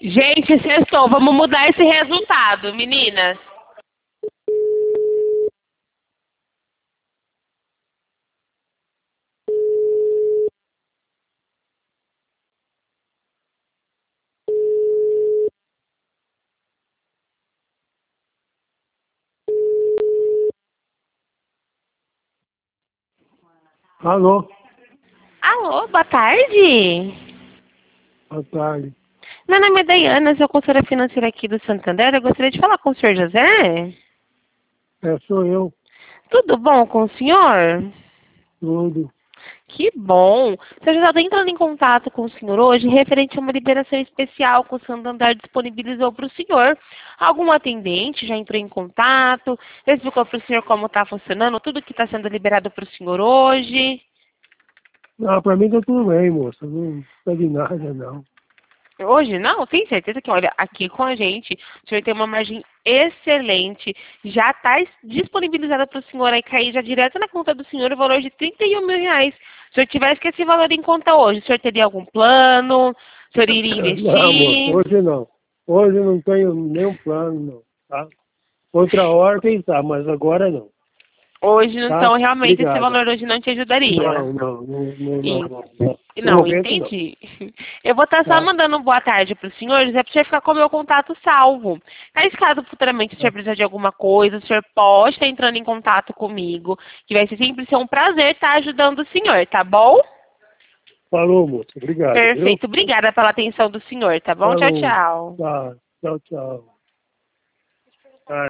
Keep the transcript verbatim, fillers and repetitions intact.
Gente, sextou. Vamos mudar esse resultado, meninas. Alô, Alô, boa tarde. boa tarde. Meu nome é Daiana, sou consultora financeira aqui do Santander. Eu gostaria de falar com o senhor José. É, sou eu, Tudo bom com o senhor? tudo. Que bom. O senhor já está entrando em contato com o senhor hoje referente a uma liberação especial que o Santander disponibilizou para o senhor. Algum atendente já entrou em contato, explicou para o senhor como está funcionando, tudo que está sendo liberado para o senhor hoje? Ah, pra mim tá tudo bem, moça. Não precisa de nada, não. Hoje não, tem certeza que, olha, aqui com a gente, o senhor tem uma margem excelente, já está disponibilizada para o senhor aí cair já direto na conta do senhor o valor de trinta e um mil reais. Se o senhor tivesse com esse valor em conta hoje, o senhor teria algum plano? O senhor iria Não, moça, investir? hoje não. Hoje eu não tenho nenhum plano, não, tá? Outra hora, quem sabe, mas agora não, Hoje, tá? então, realmente esse Obrigado. valor hoje não te ajudaria. Não, não, não, não, não, E- não. não. No Não, momento, não, entendi. Eu vou estar só tá? mandando um boa tarde para o senhor, José, para o senhor ficar com o meu contato salvo. Mas caso futuramente o senhor Tá. precisar de alguma coisa, o senhor pode estar entrando em contato comigo, que vai ser sempre ser um prazer estar ajudando o senhor, tá bom? Falou, moça. Obrigado, viu? Perfeito. Obrigada pela atenção do senhor, tá bom? Tchau, Falou. tchau. Tá. Tchau, tchau.